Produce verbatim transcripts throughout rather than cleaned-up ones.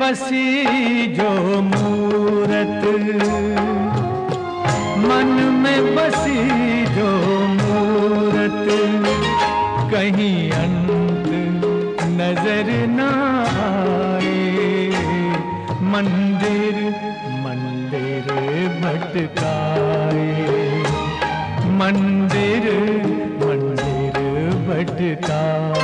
बसी जो मूरत, मन में बसी जो मूरत, कहीं अंत नजर न आए। मंदिर मंदिर भटकाए, मंदिर मंदिर भटकाए।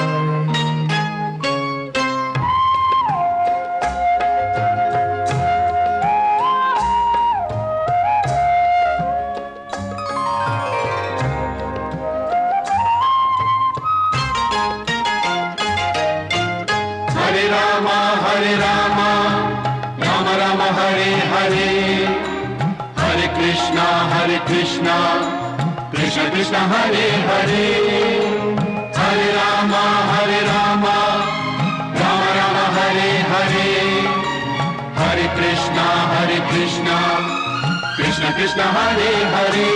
हरे रामा हरे रामा राम राम हरे हरे, हरे कृष्णा हरे कृष्णा कृष्ण कृष्ण हरे हरे। हरे रामा हरे रामा राम राम हरे हरे, हरे कृष्णा हरे कृष्णा कृष्ण कृष्ण हरे हरे।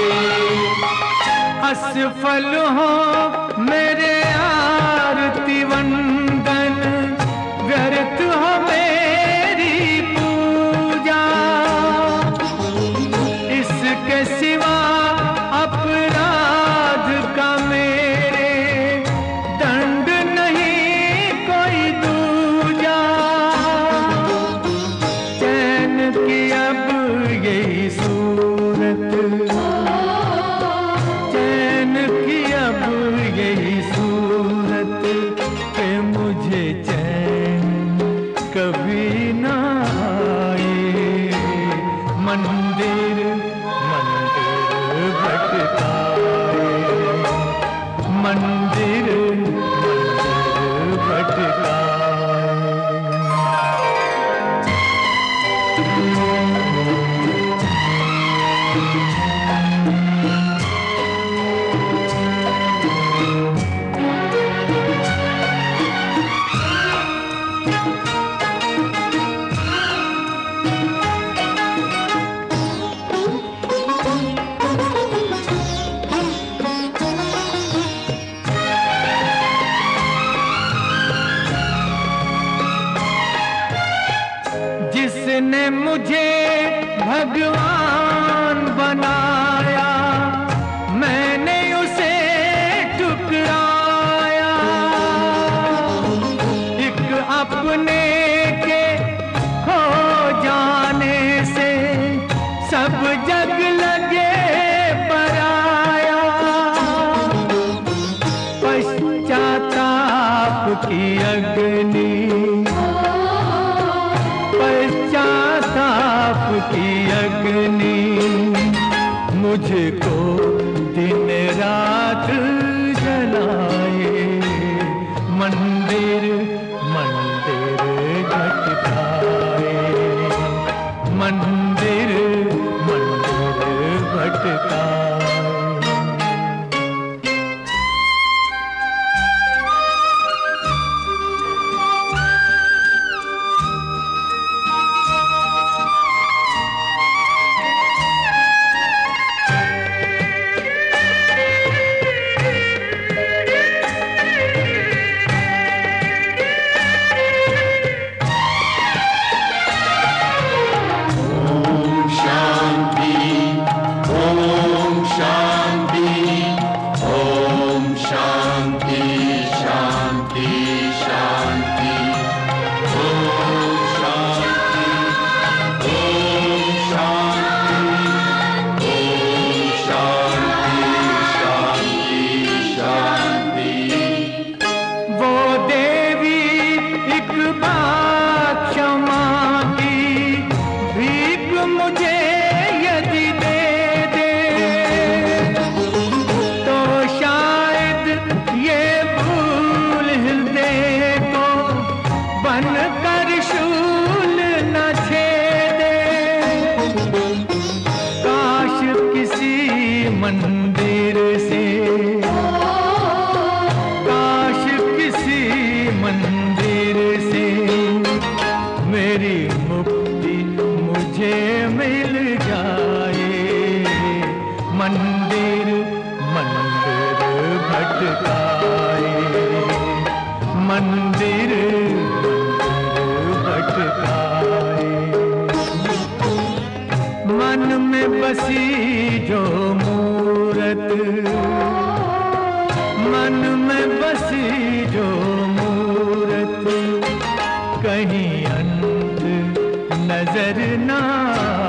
असफल हो मेरे आरती वंदन, व्यर्थ हो मेरी पूजा, इसके सिवा अपराध का मेरे दंड नहीं कोई दूजा। चैन की अब यही सूरत, चैन की अब यही सूरत, कि मुझे चैन कभी ना आए। मंदिर मंदिर भटकाए, मंदिर मंदिर भटकाए। जिसने मुझे भगवान बनाया, मैंने उसे ठुकराया। एक अपने के खो जाने से सब जग लगे पराया। पश्चाताप की अग्नि, पश्चाताप की अग्नि, मुझको दिन रात जलाए। मंदिर मंदिर भटकाए, मंदिर मंदिर भटकाए। मंदिर से, काश किसी मंदिर से मेरी मुक्ति मुझे मिल जाए। मंदिर मंदिर भटकाए, मंदिर मंदिर भटकाए। बसी जो मूरत, मन में बसी जो मूरत, कहीं अंत नजर ना